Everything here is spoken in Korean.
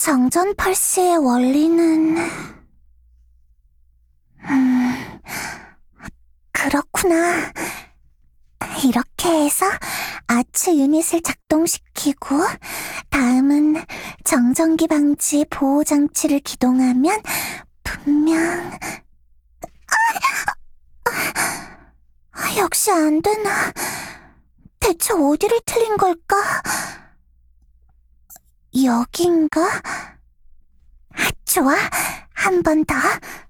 정전 펄스의 원리는... 그렇구나. 이렇게 해서 아츠 유닛을 작동시키고 다음은 정전기 방지 보호 장치를 기동하면 분명... 역시 안 되나? 대체 어디를 틀린 걸까? 여긴가? 좋아, 한 번 더.